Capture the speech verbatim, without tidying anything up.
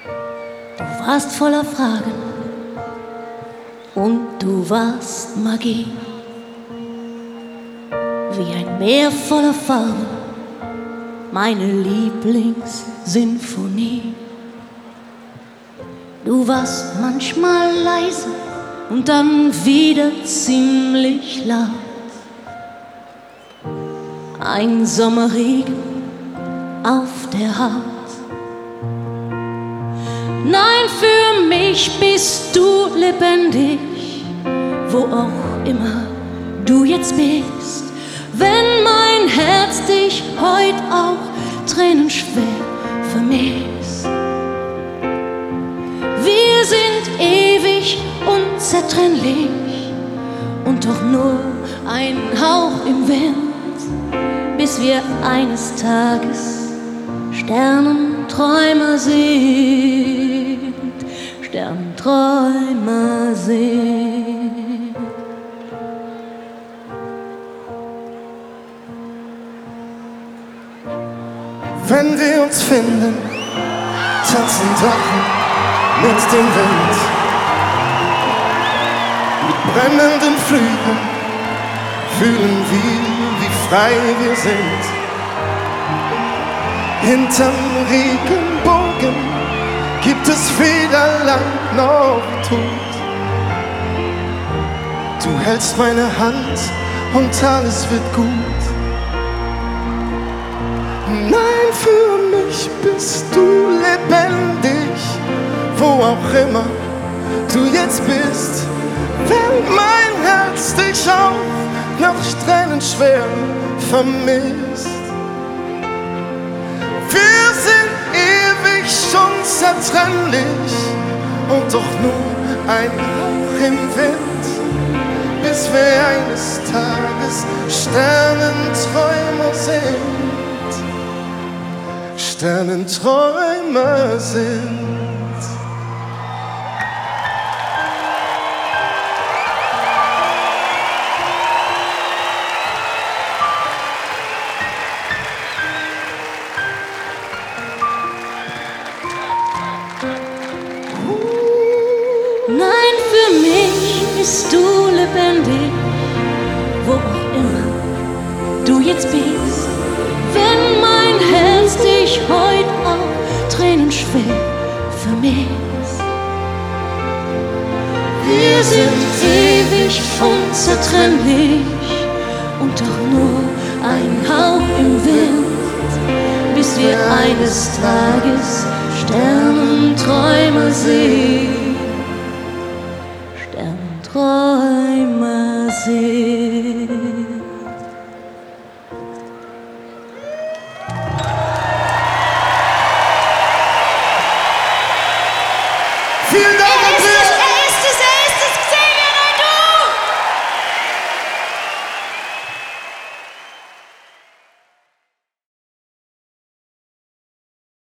Du warst voller Fragen und du warst Magie. Wie ein Meer voller Farben, meine Lieblingssinfonie. Du warst manchmal leise und dann wieder ziemlich laut. Ein Sommerregen auf der Haut. Nein, für mich bist du lebendig, wo auch immer du jetzt bist. Wenn mein Herz dich heut auch tränenschwer vermisst. Wir sind ewig unzertrennlich und doch nur ein Hauch im Wind, bis wir eines Tages Sternenträumer sind, Sternenträumer sind. Wenn wir uns finden, tanzen Drachen mit dem Wind. Mit brennenden Flügeln fühlen wir, wie frei wir sind. Hinterm Regenbogen gibt es weder Land noch Tod. Du hältst meine Hand und alles wird gut. Nein, für mich bist du lebendig, wo auch immer du jetzt bist. Wenn mein Herz dich auch noch tränenschwer vermisst. Wir sind ewig unzertrennlich und doch nur ein Hauch im Wind, bis wir eines Tages Sternenträumer sind. Sternenträumer sind. Nein, für mich bist du lebendig, wo auch immer du jetzt bist. Wenn mein Herz dich heut auch tränenschwer vermisst. Wir sind ewig unzertrennlich und doch nur ein Hauch im Wind, bis wir eines Tages Sternenträumer sind. Sternenträumer sind. Vielen Dank, Andrea!